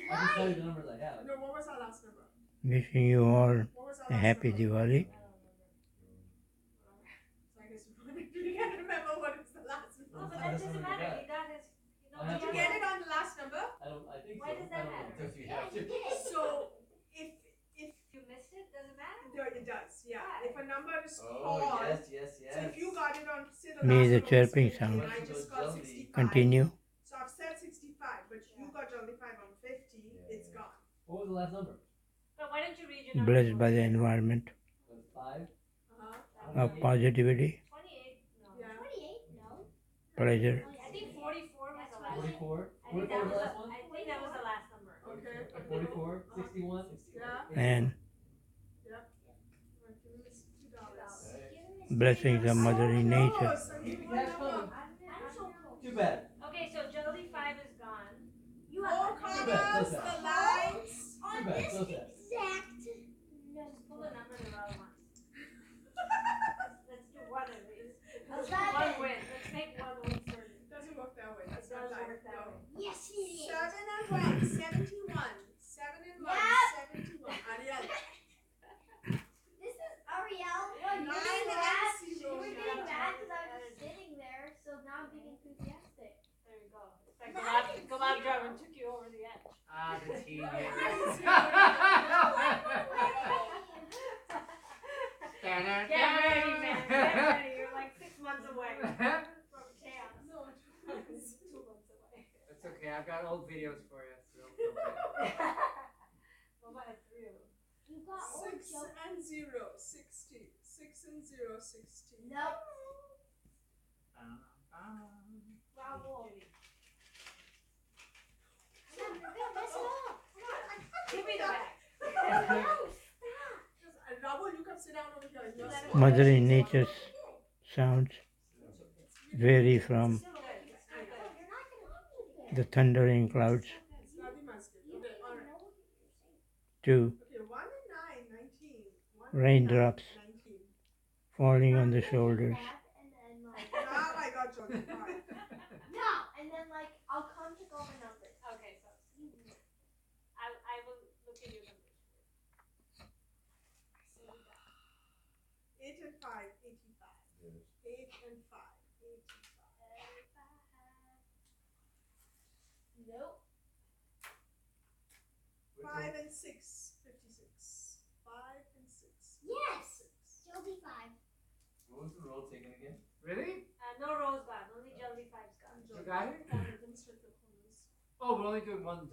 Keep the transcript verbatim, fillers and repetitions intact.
I can tell you the numbers I have. No, what was our last number? Wishing you all What was our a last happy number? Diwali. So I guess we can't remember what is the last No, number. but that doesn't matter. He got his. You know, I have Did you to- get it on the last number? I don't. I think Why so. does that I don't matter? know. If you Yeah, have you to. did. So if if you missed it, does it matter? no, it does, yeah. Why? If a number is Oh called, yes, yes, yes. so if you got it on say the May last the number was chirping fifty sound and I just got Jolly. sixty-five. continue. So I've said sixty-five, but you Yeah. got Jolly-five on fifty, Yeah. it's gone. What was the last number? But why don't you read your number? Blessed by the environment Was it five? Uh-huh. of positivity, Twenty-eight. No. Yeah. Twenty-eight? No. pleasure, I think forty-four was the last. Forty-four. I think Forty-four that was was the last the, one. I think that was the last number. Okay. Forty-four. Sixty-one. Yeah. and Yep. Right, give me this two dollars. blessings of Mother Nature. Oh, so you Keep won cash number. coming. I'm so cold. Too bad. Okay, so Jolly five is gone. You More have colors, so sad. the lights. Too on bad. this So sad. exact Just pull the number the wrong one. Let's do one at least. Let's do Eleven. one win. Let's make one win certain. Doesn't work that way. That's It not does life. work that No. way. Yes, it is. Seven and one, seventy-one. Seven and one, Yep. seventy-one. Ariel. This is Ariel. Nine You're and getting mad. zero. You were getting mad because I was just sitting there, so now I'm being enthusiastic. There you go. It's like Gulab, Gulab Draman took you over the edge. Ah, the teenagers. Get ready, man. Get ready. You're like six months away from chaos. No, Two months away. It's okay, I've got old videos for you. So Mama had three of them. You got old six joke. and zero, sixty. Six and zero, sixty. Nope. Bravo. Come on, you're gonna mess it up. Give me the bag. Just, uh, Rabo, you come sit down over here. You're Let so- him- Mother Nature's sounds vary from Still good. It's still good. You're not gonna do the thundering clouds It's not the mascot. You Okay, don't all even right. know what you're saying. to Okay, one and nine, nineteen. One and Raindrops. nine, nineteen. falling on the shoulders. And then like Now I got Johnny. All right. no, and then like I'll come to all the numbers. Okay, so I, I will look at your numbers. Eight and five, eighty-five. Eight and five, eighty-five. Nope. Five and six, fifty-six. Five and six. Yes. Six. Joby five. What was the roll taken again? Really? Uh, no Rose gone. Only Jelly Five's gone. You got it? Demonstrate the corners. Oh, we're only doing one.